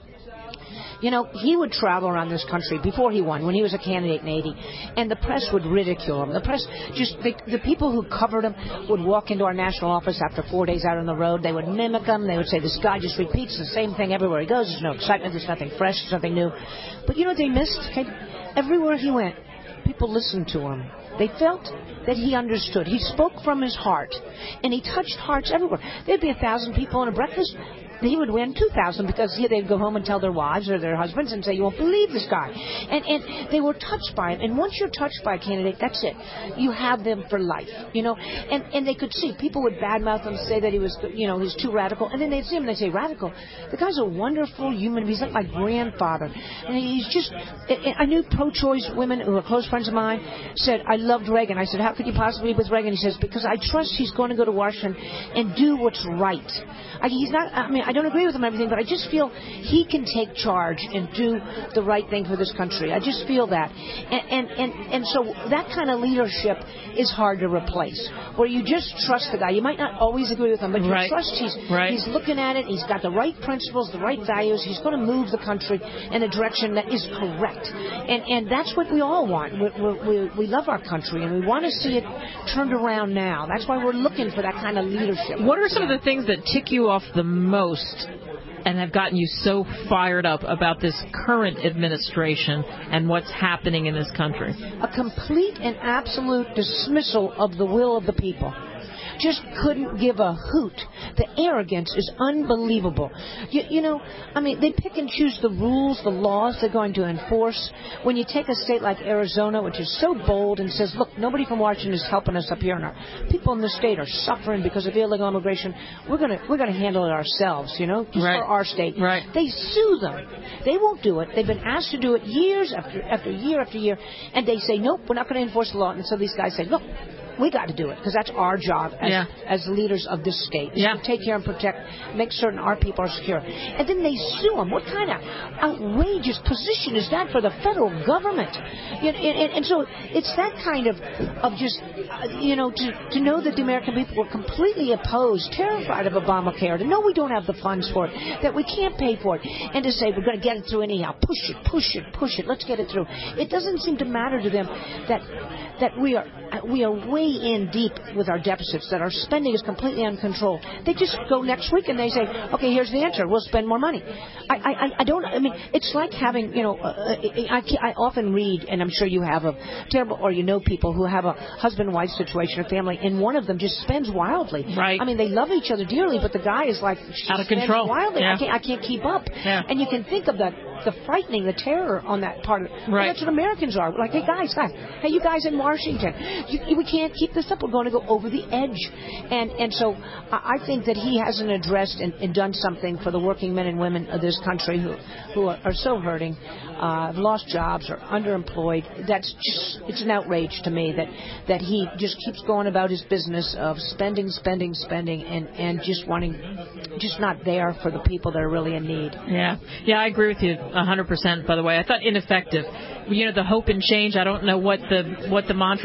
You know, he would travel around this country before he won, when he was a candidate in eighty, and the press would ridicule him. The press, just the, the people who covered him would walk into our national office after four days out on the road. They would mimic him. They would say, this guy just repeats the same thing everywhere he goes. There's no excitement. There's nothing fresh. There's nothing new. But you know what they missed? Okay? Everywhere he went, people listened to him. They felt that he understood. He spoke from his heart, and he touched hearts everywhere. There'd be a thousand people in a breakfast. He would win two thousand because he, they'd go home and tell their wives or their husbands and say, you won't believe this guy. And, and they were touched by him. And once you're touched by a candidate, that's it. You have them for life, you know. And and they could see. People would badmouth him, say that he was, you know, he's too radical. And then they'd see him and they'd say, radical? The guy's a wonderful human being. He's like my grandfather. And he's just, I knew pro-choice women who are close friends of mine said, I loved Reagan. I said, how could you possibly be with Reagan? He says, because I trust he's going to go to Washington and do what's right. I, he's not, I mean, I don't agree with him and everything, but I just feel he can take charge and do the right thing for this country. I just feel that. And and, and, and so that kind of leadership is hard to replace, where you just trust the guy. You might not always agree with him, but you right. trust he's, right. he's looking at it, he's got the right principles, the right values, he's going to move the country in a direction that is correct. And and that's what we all want. We, we, we love our country, and we want to see it turned around now. That's why we're looking for that kind of leadership. What are some of the things that tick you off the most and have gotten you so fired up about this current administration and what's happening in this country? A complete and absolute dismissal of the will of the people. Just couldn't give a hoot. The arrogance is unbelievable. You, you know, I mean, they pick and choose the rules, the laws they're going to enforce. When you take a state like Arizona, which is so bold and says, look, nobody from Washington is helping us up here, and our people in the state are suffering because of illegal immigration. We're gonna we're gonna handle it ourselves, you know, just right. for our state. Right. They sue them. They won't do it. They've been asked to do it years after after year after year, and they say, nope, we're not going to enforce the law. And so these guys say, look, we got to do it because that's our job as, yeah. as leaders of this state. Yeah. To take care and protect, make certain our people are secure. And then they sue them. What kind of outrageous position is that for the federal government? You know, and, and, and so it's that kind of of just, uh, you know, to, to know that the American people were completely opposed, terrified of Obamacare, to know we don't have the funds for it, that we can't pay for it, and to say we're going to get it through anyhow. Push it, push it, push it. Let's get it through. It doesn't seem to matter to them that that we are we are way in deep with our deficits, that our spending is completely uncontrolled. They just go next week and they say, okay, here's the answer. We'll spend more money. I, I, I don't, I mean, it's like having, you know, uh, I, I often read, and I'm sure you have a terrible, or you know people who have a husband-wife situation, a family, and one of them just spends wildly. Right. I mean, they love each other dearly, but the guy is like, out of control. Wildly. Yeah. I can't, I can't keep up. Yeah. And you can think of the, the frightening, the terror on that part of it. Right. Well, that's what Americans are. Like, hey, guys, guys, hey, you guys in Washington, you, you, we can't keep this up. We're going to go over the edge. And and so I think that he hasn't addressed and, and done something for the working men and women of this country who who are, are so hurting, uh, have lost jobs, are underemployed. That's just, it's an outrage to me that, that he just keeps going about his business of spending, spending, spending, and, and just wanting, just not there for the people that are really in need. Yeah. Yeah, I agree with you one hundred percent, by the way. I thought ineffective. You know, the hope and change, I don't know what the what the mantra is going to be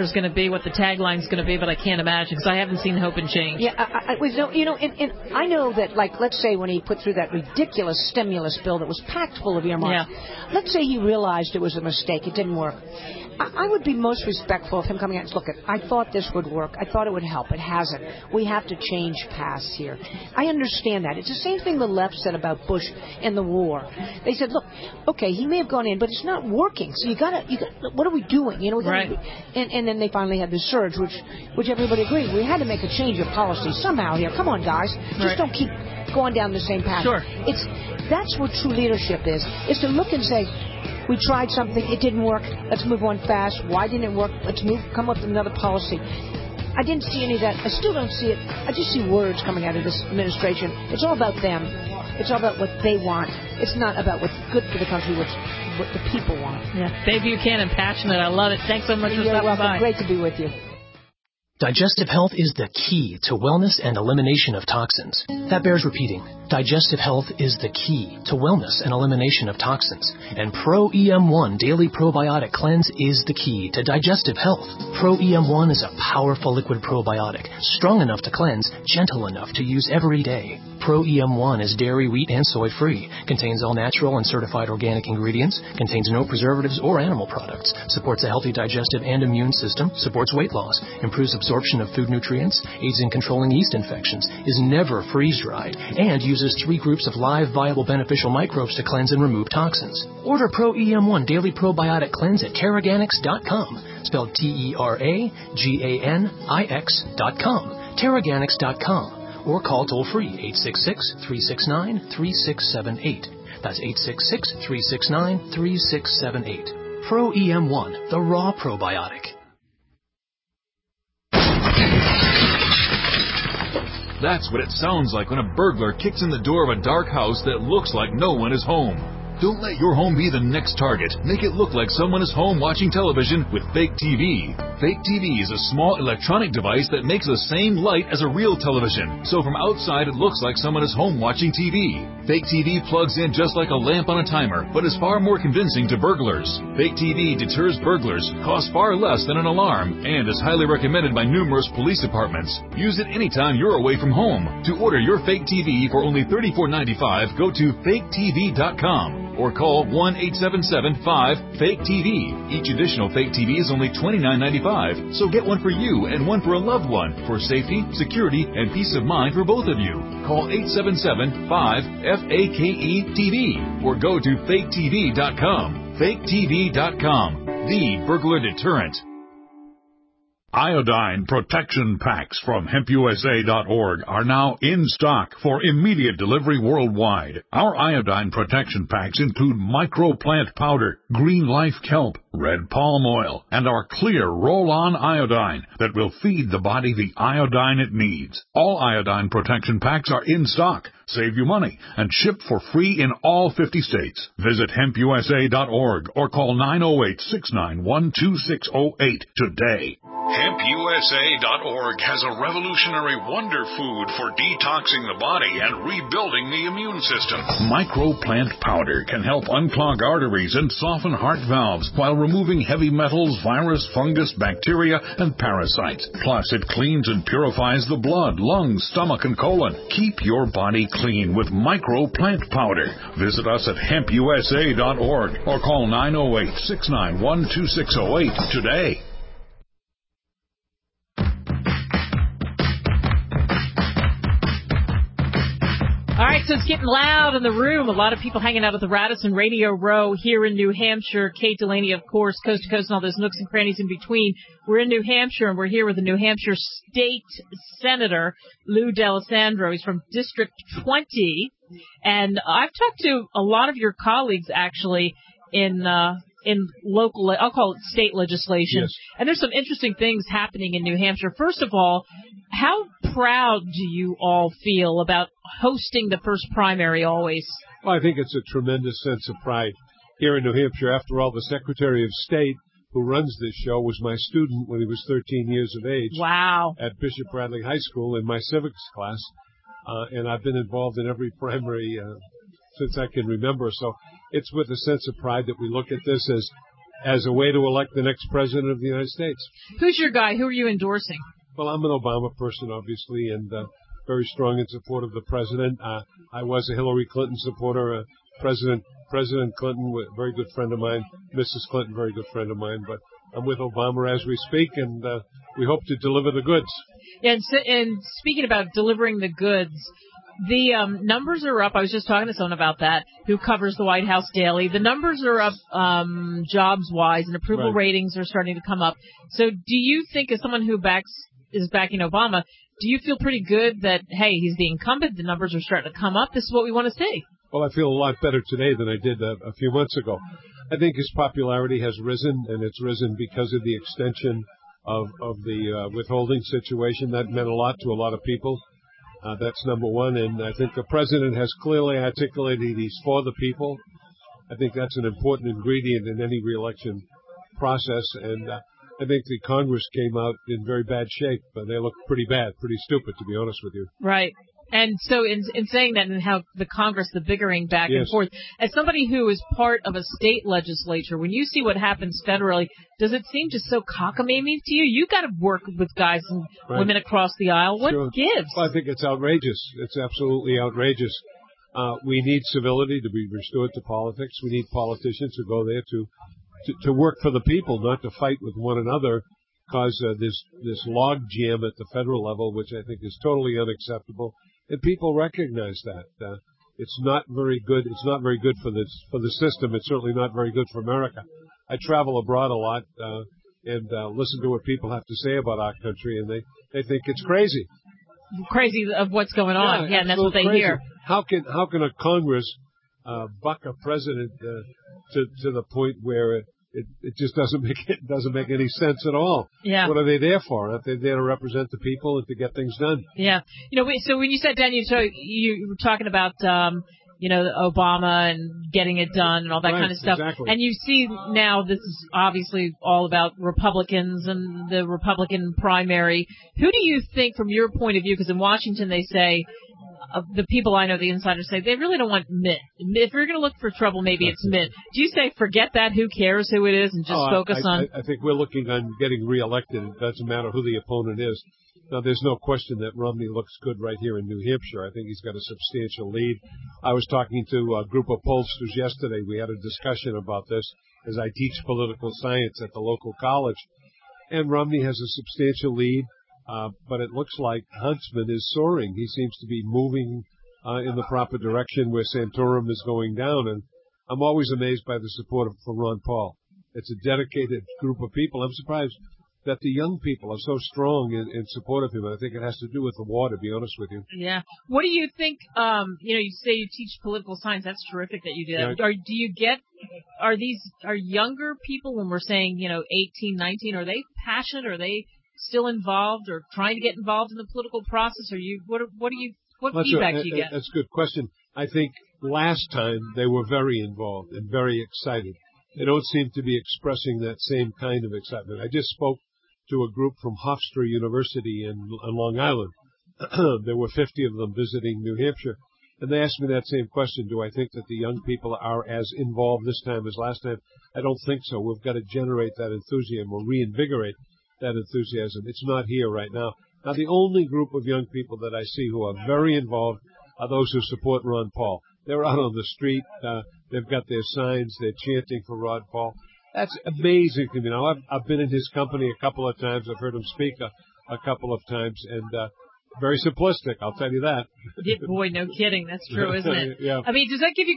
what the tagline's going to be, but I can't imagine because I haven't seen Hope and Change. Yeah, I, I, was no, you know, and, and I know that, like, let's say when he put through that ridiculous stimulus bill that was packed full of earmarks, yeah. let's say he realized it was a mistake, it didn't work. I, I would be most respectful of him coming out and look, I thought this would work. I thought it would help. It hasn't. We have to change paths here. I understand that. It's the same thing the left said about Bush and the war. They said, look, okay, he may have gone in, but it's not working. So you gotta, you got, what are we doing? You know, we gotta, right. and, and then they finally had this surge, which, which everybody agreed. We had to make a change of policy somehow here. Come on, guys. Just right. don't keep going down the same path. Sure. It's, that's what true leadership is, is to look and say, we tried something, it didn't work, let's move on fast. Why didn't it work? Let's move, come up with another policy. I didn't see any of that. I still don't see it. I just see words coming out of this administration. It's all about them. It's all about what they want. It's not about what's good for the country, what's, what the people want. Yeah. Dave Buchanan, passionate. I love it. Thanks so much for You're stopping welcome. by. Great to be with you. Digestive health is the key to wellness and elimination of toxins. That bears repeating. Digestive health is the key to wellness and elimination of toxins. And Pro E M one Daily Probiotic Cleanse is the key to digestive health. Pro E M one is a powerful liquid probiotic, strong enough to cleanse, gentle enough to use every day. Pro E M one is dairy, wheat, and soy free, contains all natural and certified organic ingredients, contains no preservatives or animal products, supports a healthy digestive and immune system, supports weight loss, improves absorption of food nutrients, aids in controlling yeast infections, is never freeze-dried, and uses three groups of live, viable, beneficial microbes to cleanse and remove toxins. Order Pro E M one Daily Probiotic Cleanse at Terraganix dot com, spelled T E R A G A N I X dot com, Terraganix dot com. Or call toll-free eight six six, three six nine, three six seven eight. That's eight six six, three six nine, three six seven eight. Pro E M one, the raw probiotic. That's what it sounds like when a burglar kicks in the door of a dark house that looks like no one is home. Don't let your home be the next target. Make it look like someone is home watching television with Fake T V. Fake T V is a small electronic device that makes the same light as a real television. So from outside it looks like someone is home watching T V. Fake T V plugs in just like a lamp on a timer, but is far more convincing to burglars. Fake T V deters burglars, costs far less than an alarm, and is highly recommended by numerous police departments. Use it anytime you're away from home. To order your Fake T V for only thirty-four ninety-five, go to fake T V dot com. Or call one eight seven seven, five, fake T V. Each additional Fake T V is only twenty-nine ninety-five, so get one for you and one for a loved one for safety, security, and peace of mind for both of you. Call eight seven seven, five, F A K E T V or go to fake T V dot com. fake T V dot com, the burglar deterrent. Iodine protection packs from hemp U S A dot org are now in stock for immediate delivery worldwide. Our iodine protection packs include microplant powder, green life kelp, red palm oil, and our clear roll-on iodine that will feed the body the iodine it needs. All iodine protection packs are in stock. Save you money and ship for free in all fifty states. Visit hemp U S A dot org or call nine oh eight, six nine one, two six oh eight today. hemp U S A dot org has a revolutionary wonder food for detoxing the body and rebuilding the immune system. Microplant powder can help unclog arteries and soften heart valves while removing heavy metals, virus, fungus, bacteria, and parasites. Plus, it cleans and purifies the blood, lungs, stomach, and colon. Keep your body clean with Microplant powder. Visit us at hemp U S A dot org or call nine oh eight, six nine one, two six oh eight today. All right, so it's getting loud in the room. A lot of people hanging out at the Radisson Radio Row here in New Hampshire. Kate Delaney, of course, coast to coast and all those nooks and crannies in between. We're in New Hampshire, and we're here with the New Hampshire State Senator, Lou D'Alessandro. He's from District twenty. And I've talked to a lot of your colleagues, actually, in uh in local, I'll call it state legislation. Yes. And there's some interesting things happening in New Hampshire. First of all, how proud do you all feel about hosting the first primary always? Well, I think it's a tremendous sense of pride here in New Hampshire. After all, the Secretary of State who runs this show was my student when he was thirteen years of age. Wow. At Bishop Bradley High School in my civics class. Uh, and I've been involved in every primary uh, since I can remember. So it's with a sense of pride that we look at this as as a way to elect the next president of the United States. Who's your guy? Who are you endorsing? Well, I'm an Obama person, obviously, and uh, very strong in support of the president. Uh, I was a Hillary Clinton supporter. Uh, President President Clinton, a very good friend of mine. Missus Clinton, very good friend of mine. But I'm with Obama as we speak, and uh, we hope to deliver the goods. Yeah, and, so, and speaking about delivering the goods, the um, numbers are up. I was just talking to someone about that who covers the White House daily. The numbers are up um, jobs-wise, and approval Right. ratings are starting to come up. So do you think, as someone who backs is backing Obama, do you feel pretty good that, hey, he's the incumbent, the numbers are starting to come up, this is what we want to see? Well, I feel a lot better today than I did a, a few months ago. I think his popularity has risen, and it's risen because of the extension of, of the uh, withholding situation. That meant a lot to a lot of people. Uh, that's number one. And I think the president has clearly articulated he's for the people. I think that's an important ingredient in any reelection process. And uh, I think the Congress came out in very bad shape. But they look pretty bad, pretty stupid, to be honest with you. Right. And so in, in saying that and how the Congress, the bickering back Yes. and forth, as somebody who is part of a state legislature, when you see what happens federally, does it seem just so cockamamie to you? You got to work with guys and Right. women across the aisle. What Sure. gives? Well, I think it's outrageous. It's absolutely outrageous. Uh, we need civility to be restored to politics. We need politicians who go there to, to, to work for the people, not to fight with one another, cause uh, this, this log jam at the federal level, which I think is totally unacceptable. And people recognize that. Uh, it's not very good. It's not very good for the, for the system. It's certainly not very good for America. I travel abroad a lot, uh, and uh, listen to what people have to say about our country, and they, they think it's crazy. Crazy of what's going on. Yeah, and that's what they crazy. hear. How can how can a Congress uh, buck a president uh, to to the point where it, it it just doesn't make it doesn't make any sense at all? Yeah. What are they there for? Aren't they there to represent the people and to get things done? Yeah. You know, we, so when you sat down, you so you were talking about, um, you know, Obama and getting it done and all that Right, kind of stuff. exactly. And you see now this is obviously all about Republicans and the Republican primary. Who do you think, from your point of view, because in Washington they say, uh, the people I know, the insiders say, they really don't want Mitt. If you're going to look for trouble, maybe it's Mitt. Do you say, forget that, who cares who it is, and just Oh, focus I, on... I, I think we're looking on getting reelected. It doesn't matter who the opponent is. Now, there's no question that Romney looks good right here in New Hampshire. I think he's got a substantial lead. I was talking to a group of pollsters yesterday. We had a discussion about this as I teach political science at the local college. And Romney has a substantial lead, uh, but it looks like Huntsman is soaring. He seems to be moving uh, in the proper direction where Santorum is going down. And I'm always amazed by the support for Ron Paul. It's a dedicated group of people. I'm surprised that the young people are so strong in, in support of him. I think it has to do with the war, to be honest with you. Yeah. What do you think, um, you know, you say you teach political science. That's terrific that you do that. Yeah. Are, do you get, are these, are younger people, when we're saying, you know, eighteen, nineteen, are they passionate? Are they still involved or trying to get involved in the political process? Are you, what, what do you, what That's feedback a, do you a, get? That's a good question. I think last time they were very involved and very excited. They don't seem to be expressing that same kind of excitement. I just spoke to a group from Hofstra University in on Long Island. There were fifty of them visiting New Hampshire. And they asked me that same question. Do I think that the young people are as involved this time as last time? I don't think so. We've got to generate that enthusiasm or reinvigorate that enthusiasm. It's not here right now. Now, the only group of young people that I see who are very involved are those who support Ron Paul. They're out on the street. Uh, they've got their signs. They're chanting for Ron Paul. That's amazing to me. Now, I've, I've been in his company a couple of times. I've heard him speak a, a couple of times, and uh, very simplistic, I'll tell you that. Yeah, boy, no kidding. That's true, isn't it? Yeah. I mean, does that give you...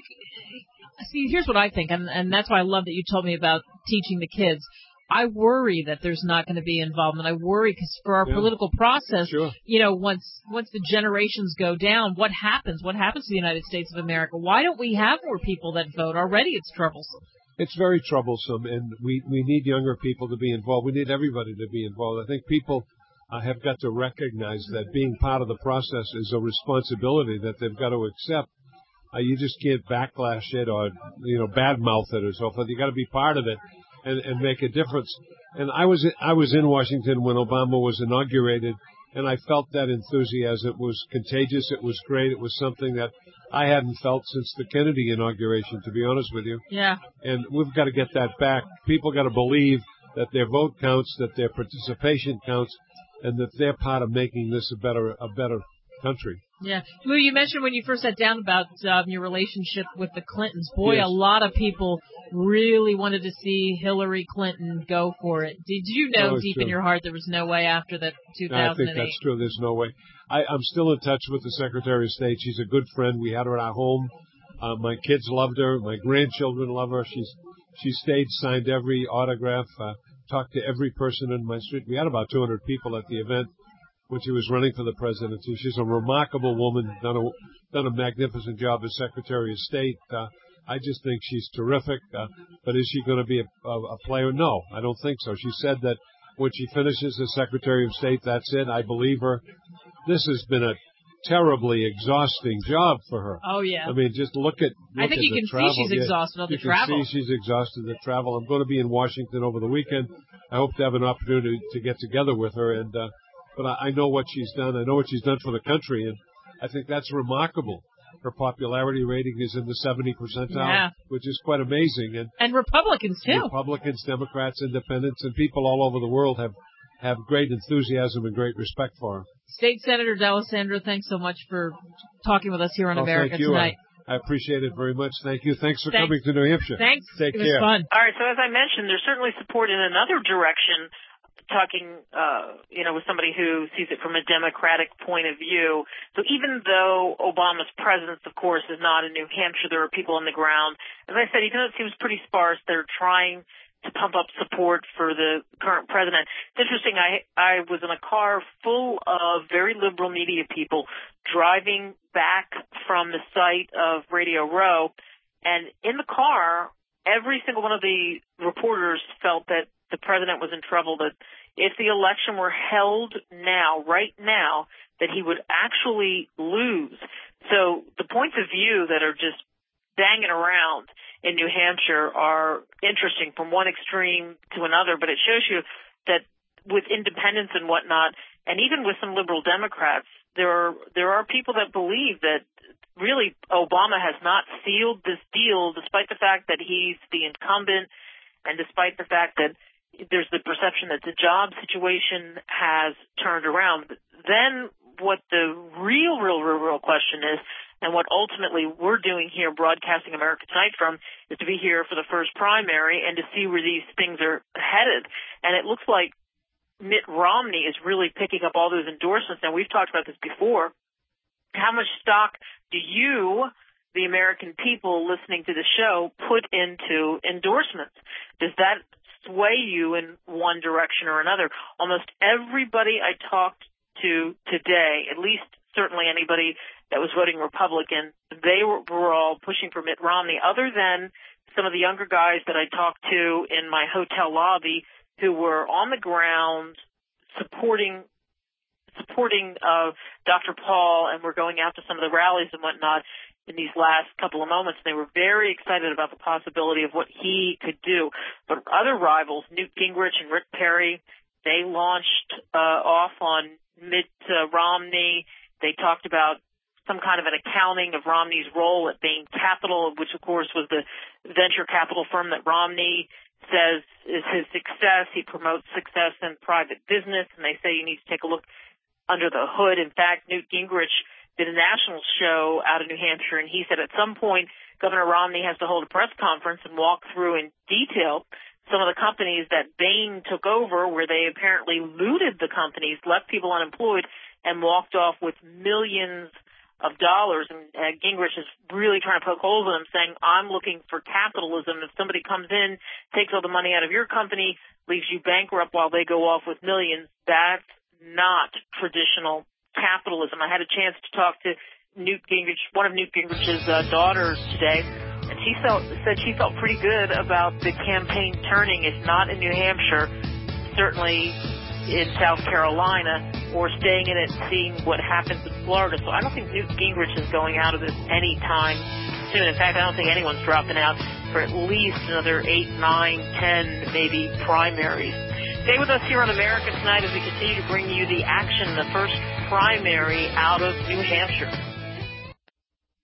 See, here's what I think, and, and that's why I love that you told me about teaching the kids. I worry that there's not going to be involvement. I worry because for our Yeah. political process, Sure. you know, once once the generations go down, what happens? What happens to the United States of America? Why don't we have more people that vote? Already it's troublesome. It's very troublesome, and we, we need younger people to be involved. We need everybody to be involved. I think people uh, have got to recognize that being part of the process is a responsibility that they've got to accept. Uh, you just can't backlash it or, you know, badmouth it or so forth. You got to be part of it and, and make a difference. And I was I was in Washington when Obama was inaugurated, and I felt that enthusiasm. It was contagious. It was great. It was something that I hadn't felt since the Kennedy inauguration, to be honest with you. Yeah. And we've got to get that back. People got to believe that their vote counts, that their participation counts, and that they're part of making this a better a better country. Yeah. Lou, you mentioned when you first sat down about um, your relationship with the Clintons. Boy, Yes. a lot of people really wanted to see Hillary Clinton go for it. Did you know Oh, deep sure. in your heart there was no way after that two I thousand eight? think that's true. There's no way. I, I'm still in touch with the Secretary of State. She's a good friend. We had her at our home. Uh, my kids loved her. My grandchildren love her. She's she stayed, signed every autograph, uh, talked to every person in my street. We had about two hundred people at the event when she was running for the presidency. She's a remarkable woman, done a done a magnificent job as Secretary of State. Uh, I just think she's terrific. Uh, but is she going to be a, a, a player? No, I don't think so. She said that when she finishes as Secretary of State, that's it. I believe her. This has been a terribly exhausting job for her. Oh, yeah. I mean, just look at. Look I think at you the can travel. see she's Yeah, exhausted on the you travel. can see she's exhausted the travel. I'm going to be in Washington over the weekend. I hope to have an opportunity to get together with her. And uh, but I, I know what she's done. I know what she's done for the country, and I think that's remarkable. Her popularity rating is in the seventy percentile, Yeah. which is quite amazing. And And Republicans, too. Republicans, Democrats, Independents, and people all over the world have have great enthusiasm and great respect for her. State Senator D'Alessandro, thanks so much for talking with us here on Well, America thank you. Tonight. I, I appreciate it very much. Thank you. Thanks for Thanks. coming to New Hampshire. Thanks. Take It was care. fun. All right, so as I mentioned, there's certainly support in another direction, talking, uh, you know, with somebody who sees it from a Democratic point of view. So even though Obama's presence, of course, is not in New Hampshire, there are people on the ground. As I said, even though it seems pretty sparse, they're trying to pump up support for the current president. It's interesting, I, I was in a car full of very liberal media people driving back from the site of Radio Row, and in the car, every single one of the reporters felt that the president was in trouble, that if the election were held now, right now, that he would actually lose. So the points of view that are just banging around in New Hampshire are interesting from one extreme to another, but it shows you that with independents and whatnot, and even with some liberal Democrats, there are there are people that believe that really Obama has not sealed this deal, despite the fact that he's the incumbent, and despite the fact that there's the perception that the job situation has turned around. Then what the real, real, real, real question is, and what ultimately we're doing here, broadcasting America Tonight from, is to be here for the first primary and to see where these things are headed. And it looks like Mitt Romney is really picking up all those endorsements. Now, we've talked about this before. How much stock do you, the American people listening to the show, put into endorsements? Does that sway you in one direction or another? Almost everybody I talked to today, at least certainly anybody that was voting Republican, they were, were all pushing for Mitt Romney, other than some of the younger guys that I talked to in my hotel lobby who were on the ground supporting supporting uh, Doctor Paul, and were going out to some of the rallies and whatnot in these last couple of moments. They were very excited about the possibility of what he could do. But other rivals, Newt Gingrich and Rick Perry, they launched uh, off on Mitt uh, Romney. They talked about some kind of an accounting of Romney's role at Bain Capital, which, of course, was the venture capital firm that Romney says is his success. He promotes success in private business, and they say you need to take a look under the hood. In fact, Newt Gingrich did a national show out of New Hampshire, and he said at some point Governor Romney has to hold a press conference and walk through in detail some of the companies that Bain took over, where they apparently looted the companies, left people unemployed, and walked off with millions of dollars. And uh, Gingrich is really trying to poke holes in him, saying, I'm looking for capitalism. If somebody comes in, takes all the money out of your company, leaves you bankrupt while they go off with millions, that's not traditional capitalism. I had a chance to talk to Newt Gingrich, one of Newt Gingrich's uh, daughters today, and she felt, said she felt pretty good about the campaign turning, if not in New Hampshire, certainly in South Carolina, or staying in it and seeing what happens in Florida. So I don't think Newt Gingrich is going out of this anytime soon. In fact, I don't think anyone's dropping out for at least another eight, nine, ten, maybe primaries. Stay with us here on America Tonight as we continue to bring you the action, the first primary out of New Hampshire.